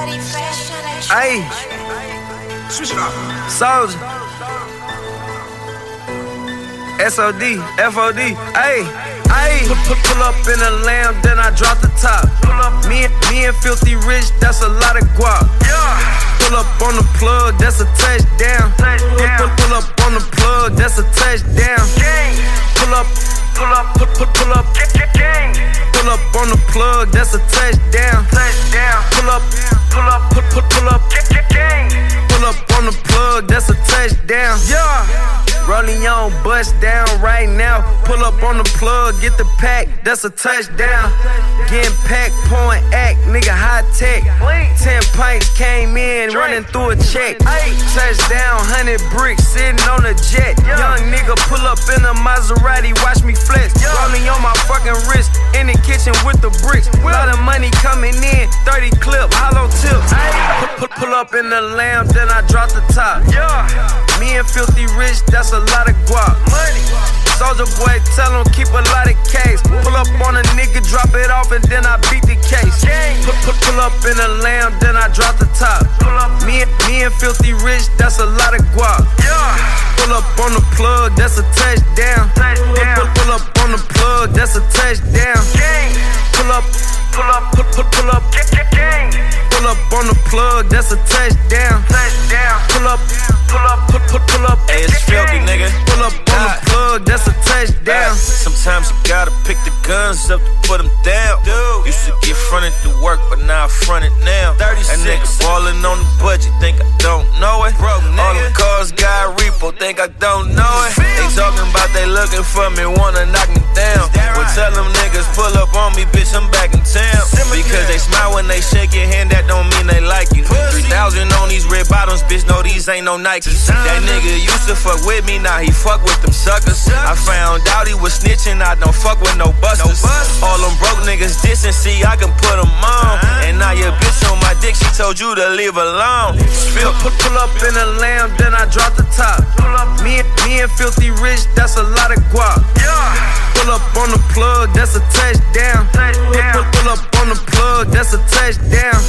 Ayy, Switch it up. Soldier, SOD, FOD, ayy. Pull up in a lamb, then I drop the top. Me and Filthy Rich, that's a lot of guap. Pull up on the plug, that's a touchdown. Pull up on the plug, that's a touchdown. Pull up, pull up on the plug, that's a touchdown. Pull up, pull up on the plug, that's a touchdown. Rolling on, bust down right now. Pull up on the plug, get the pack, that's a touchdown. Getting packed, pouring act, nigga high tech. 10 pints came in, running through a check. Touchdown, 100 bricks, sitting on a jet. Young nigga pull up in a Maserati, watch me flex. Rolling on my fucking wrist, in the kitchen with the bricks. Lot of money coming in, 30 clip, hollow tips. Pull up in the lamb, then I drop the top. Me and Filthy Rich, that's a lot of guap. Soldier boy, tell him keep a lot of case. Pull up on a nigga, drop it off, and then I beat the case. Pull up in a lamb, then I drop the top. Me and Filthy Rich, that's a lot of guap. Pull up on the plug, that's a touchdown. Pull up on the plug, that's a touchdown. Pull up on the plug, that's a touchdown. Pull up, Hey, it's Filthy, nigga. Pull up on the plug, that's a touchdown. Sometimes you gotta pick the guns up to put them down. Used to get fronted to work, but now I front it now. That nigga ballin' on the budget, think I don't know it. All the cars got repo, think I don't know it. They talking about they looking for me, wanna knock me down. Well, tell them niggas pull up on me, bitch, I'm back in town. Because they smile when they shake your hand, that don't mean they like you. 3,000 on these red bottoms, bitch, no, these ain't no Nikes. That nigga used to fuck with me, now he fuck with them suckers. I found out he was snitching, I don't fuck with no busters. All them broke niggas dissing, see, I can put them on. And now your bitch on my dick, she told you to leave alone. Pull up in a lamb, then I drop the top. Me and Filthy Rich, that's a lot of guap. Pull up on the plug, that's a touchdown. Pull up on the plug, that's a touchdown.